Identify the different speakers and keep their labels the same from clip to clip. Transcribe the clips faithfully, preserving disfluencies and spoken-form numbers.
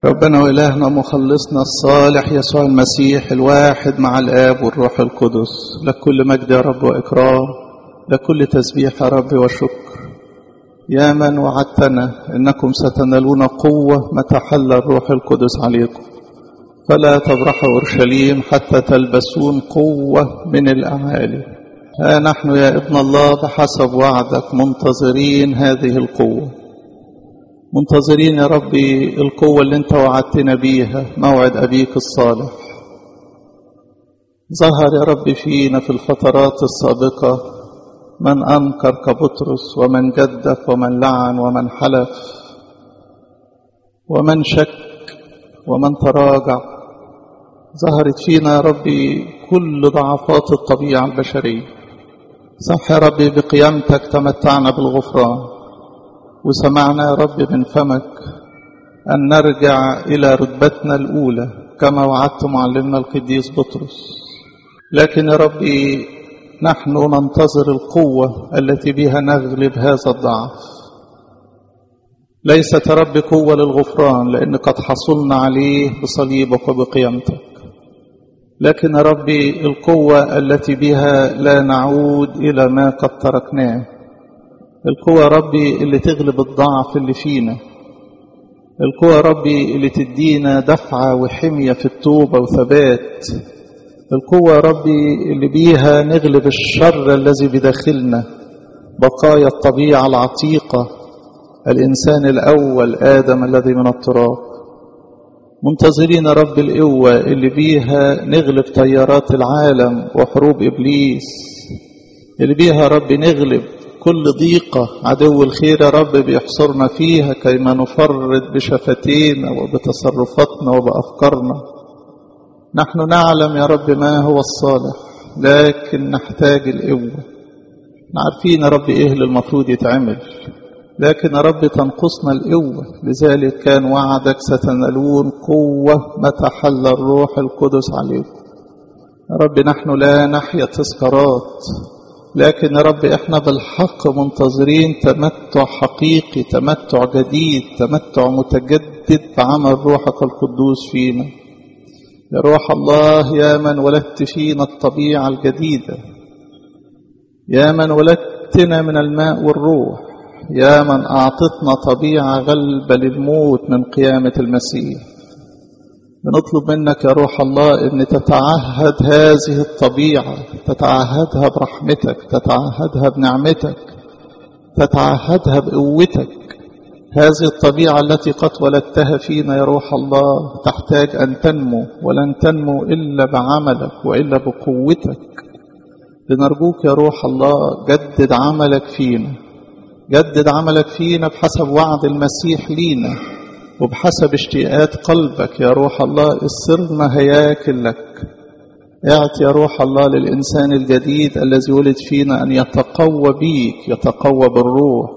Speaker 1: ربنا وإلهنا مخلصنا الصالح يسوع المسيح الواحد مع الآب والروح القدس، لك كل مجد يا رب وإكرام، لك كل تسبيح يا رب وشكر. يا من وعدتنا إنكم ستنالون قوة متى حل الروح القدس عليكم، فلا تبرحوا أورشليم حتى تلبسون قوة من الأعالي. ها نحن يا ابن الله بحسب وعدك منتظرين هذه القوة، منتظرين يا ربي القوة اللي انت وعدتنا بيها، موعد أبيك الصالح. ظهر يا ربي فينا في الفترات السابقة من أنكر كبطرس، ومن جدف، ومن لعن، ومن حلف، ومن شك، ومن تراجع. ظهرت فينا يا ربي كل ضعفات الطبيعة البشرية. صح يا ربي بقيامتك تمتعنا بالغفران، وسمعنا يا رب من فمك أن نرجع إلى رتبتنا الأولى كما وعدت معلمنا القديس بطرس. لكن يا ربي نحن ننتظر القوة التي بها نغلب هذا الضعف. ليست يا رب قوة للغفران لأن قد حصلنا عليه بصليبك وبقيامتك، لكن يا ربي القوة التي بها لا نعود إلى ما قد تركناه. القوة يا ربي اللي تغلب الضعف اللي فينا، القوة يا ربي اللي تدينا دفعة وحمية في التوبة وثبات، القوة يا ربي اللي بيها نغلب الشر الذي بداخلنا، بقايا الطبيعة العتيقة، الإنسان الأول آدم الذي من التراب. منتظرين يا رب القوة اللي بيها نغلب تيارات العالم وحروب إبليس، اللي بيها يا رب نغلب كل ضيقة عدو الخير يا رب بيحصرنا فيها كيما نفرد بشفتينا وبتصرفاتنا وبأفكارنا. نحن نعلم يا رب ما هو الصالح، لكن نحتاج القوة. عارفين يا رب إيه اللي المفروض يتعمل، لكن يا رب تنقصنا القوة. لذلك كان وعدك ستنالون قوة متى حل الروح القدس عليكم. يا رب نحن لا نحيا تذكارات، لكن يا رب احنا بالحق منتظرين تمتع حقيقي، تمتع جديد، تمتع متجدد بعمل روحك القدوس فينا. يا روح الله يا من ولدت فينا الطبيعة الجديدة، يا من ولدتنا من الماء والروح، يا من أعطتنا طبيعة غلبة للموت من قيامة المسيح. بنطلب منك يا روح الله أن تتعهد هذه الطبيعة، تتعهدها برحمتك، تتعهدها بنعمتك، تتعهدها بقوتك. هذه الطبيعة التي قد ولدتها فينا يا روح الله تحتاج أن تنمو، ولن تنمو إلا بعملك وإلا بقوتك. لنرجوك يا روح الله جدد عملك فينا، جدد عملك فينا بحسب وعد المسيح لينا وبحسب اشتياقات قلبك يا روح الله. اصرنا هياكل لك. اعط يا روح الله للإنسان الجديد الذي ولد فينا أن يتقوى بيك، يتقوى بالروح،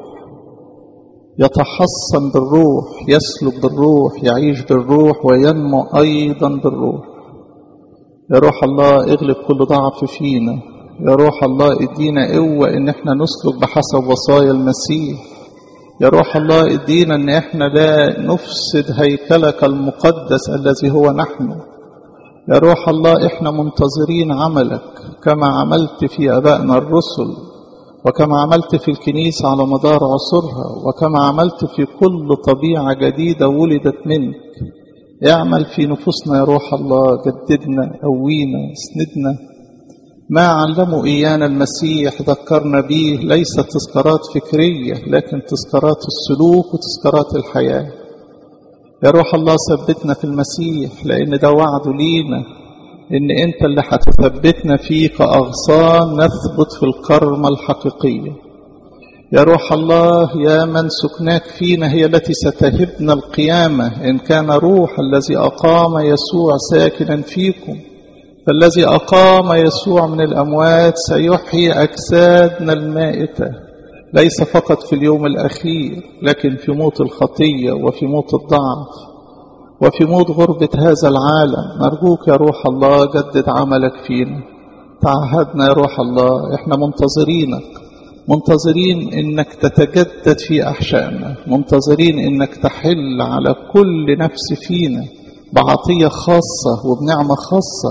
Speaker 1: يتحصن بالروح، يسلك بالروح، يعيش بالروح، وينمو أيضا بالروح. يا روح الله اغلب كل ضعف فينا. يا روح الله ادينا قوة ان احنا نسلك بحسب وصايا المسيح. يا روح الله ادينا ان احنا لا نفسد هيكلك المقدس الذي هو نحن. يا روح الله احنا منتظرين عملك كما عملت في ابائنا الرسل، وكما عملت في الكنيسة على مدار عصرها، وكما عملت في كل طبيعة جديدة ولدت منك. اعمل في نفوسنا يا روح الله، جددنا، قوينا، اسندنا. ما علموا إيانا المسيح ذكرنا به ليست تذكارات فكرية، لكن تذكارات السلوك وتذكارات الحياة. يا روح الله ثبتنا في المسيح، لأن ده وعده لينا إن أنت اللي هتثبتنا فيه كأغصان نثبت في الكرمة الحقيقية. يا روح الله يا من سكناك فينا هي التي ستهبنا القيامة، إن كان روح الذي أقام يسوع ساكنا فيكم، فالذي أقام يسوع من الأموات سيحيي أجسادنا المائتة، ليس فقط في اليوم الأخير، لكن في موت الخطية وفي موت الضعف وفي موت غربة هذا العالم. نرجوك يا روح الله جدد عملك فينا. تعهدنا يا روح الله، احنا منتظرينك. منتظرين إنك تتجدد في أحشائنا، منتظرين إنك تحل على كل نفس فينا بعطية خاصة وبنعمة خاصة،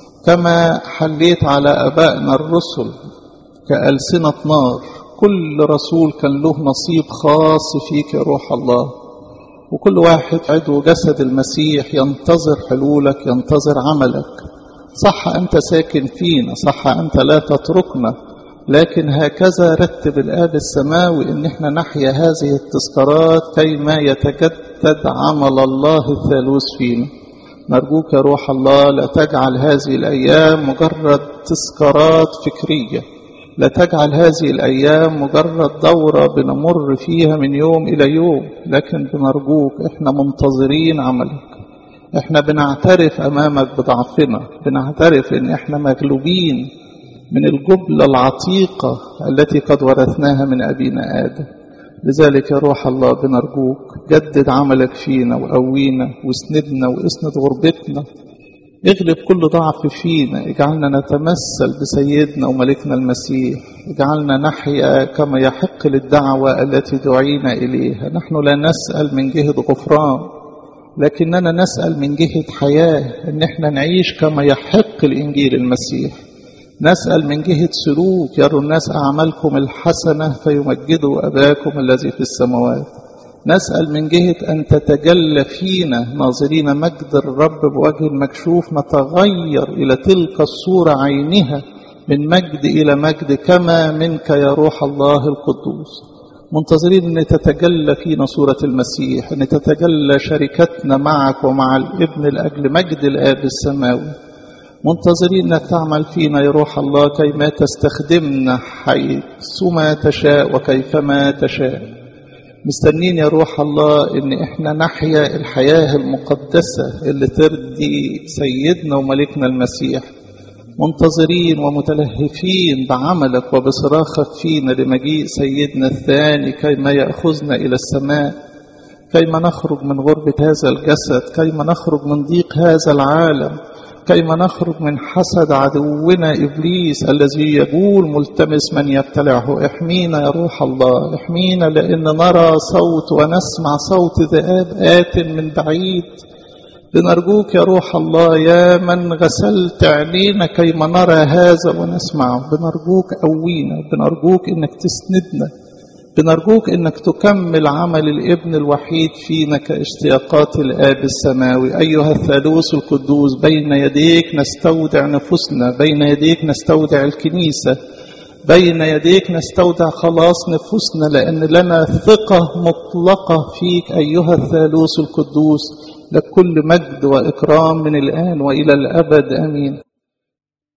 Speaker 1: كما حليت على أبائنا الرسل كألسنة نار. كل رسول كان له نصيب خاص فيك يا روح الله، وكل واحد عضو جسد المسيح ينتظر حلولك، ينتظر عملك. صح أنت ساكن فينا، صح أنت لا تتركنا، لكن هكذا رتب الآب السماوي إن احنا نحيا هذه التذكارات كيما يتجدد عمل الله الثالوث فينا. نرجوك يا روح الله لا تجعل هذه الأيام مجرد تذكارات فكرية، لا تجعل هذه الأيام مجرد دورة بنمر فيها من يوم إلى يوم، لكن بنرجوك احنا منتظرين عملك. احنا بنعترف أمامك بضعفنا، بنعترف إن احنا مغلوبين من الجبلة العتيقة التي قد ورثناها من أبينا آدم. لذلك يا روح الله بنرجوك جدد عملك فينا وقوينا واسندنا واسند غربتنا، اغلب كل ضعف فينا، اجعلنا نتمثل بسيدنا وملكنا المسيح، اجعلنا نحيا كما يحق للدعوة التي دعينا إليها. نحن لا نسأل من جهة غفران، لكننا نسأل من جهة حياة، ان احنا نعيش كما يحق الإنجيل المسيح. نسأل من جهة سلوك يروا الناس أعمالكم الحسنة فيمجدوا أباكم الذي في السماوات. نسأل من جهة أن تتجلى فينا ناظرين مجد الرب بوجه المكشوف، نتغير إلى تلك الصورة عينها من مجد إلى مجد كما منك يا روح الله القدوس. منتظرين أن تتجلى فينا صورة المسيح، أن تتجلى شركتنا معك ومع الابن لأجل مجد الآب السماوي. منتظرين أنك تعمل فينا يا روح الله كيما تستخدمنا حيثما تشاء وكيفما تشاء. مستنين يا روح الله ان احنا نحيا الحياة المقدسة اللي ترضي سيدنا وملكنا المسيح. منتظرين ومتلهفين بعملك وبصراخك فينا لمجيء سيدنا الثاني كيما يأخذنا إلى السماء، كيما نخرج من غربة هذا الجسد، كيما نخرج من ضيق هذا العالم، كيما نخرج من حسد عدونا إبليس الذي يقول ملتمس من يبتلعه. احمينا يا روح الله، احمينا لأن نرى صوت ونسمع صوت ذئاب آت من بعيد. بنرجوك يا روح الله يا من غسلت عينينا كيما نرى هذا ونسمعه، بنرجوك قوينا، بنرجوك انك تسندنا، بنرجوك انك تكمل عمل الابن الوحيد فينا كاشتياقات الآب السماوي. أيها الثالوث القدوس بين يديك نستودع نفوسنا، بين يديك نستودع الكنيسة، بين يديك نستودع خلاص نفوسنا، لأن لنا ثقة مطلقة فيك أيها الثالوث القدوس. لكل مجد وإكرام من الآن وإلى الأبد آمين.